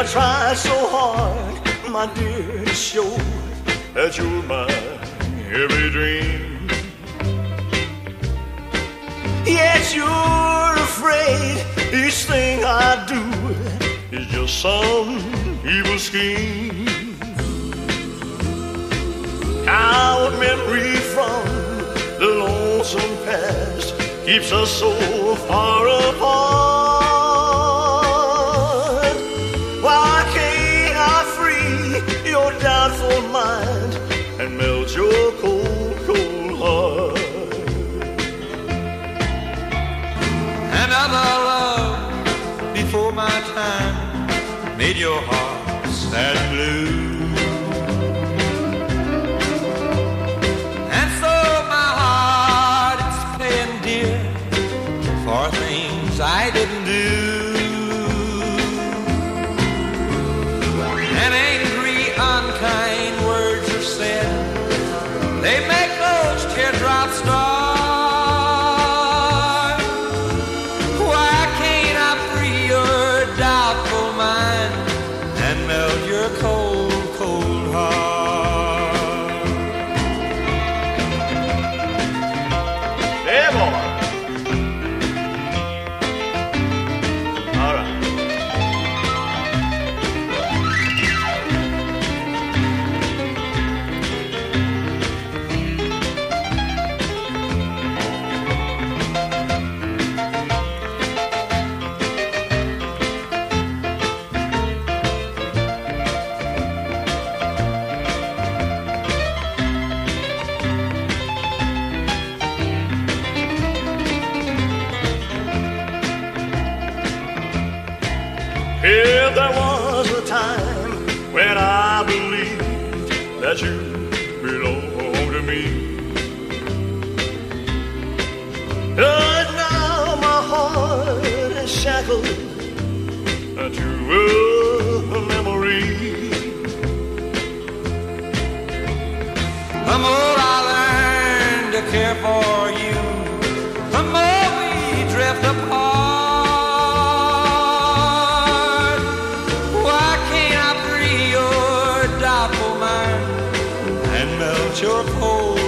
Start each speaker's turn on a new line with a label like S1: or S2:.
S1: I tried so hard, my dear, to show that you're my every dream. Yet you're afraid each thing I do is just some evil scheme. Our memory from the lonesome past keeps us so far apart. Why can't I free your doubtful mind and melt your cold, cold heart?
S2: Another love before my time made your heart sad and blue. And so my heart is paying dear for things I didn't do. And angry, unkind words are said, they make those teardrops start. Your cold, cold heart.
S1: Hey, boy. All right. If there was a time when I believed that you belonged to me, but now my heart is shackled to a memory.
S2: The more I learn to care for you, the more we drift apart. Your cold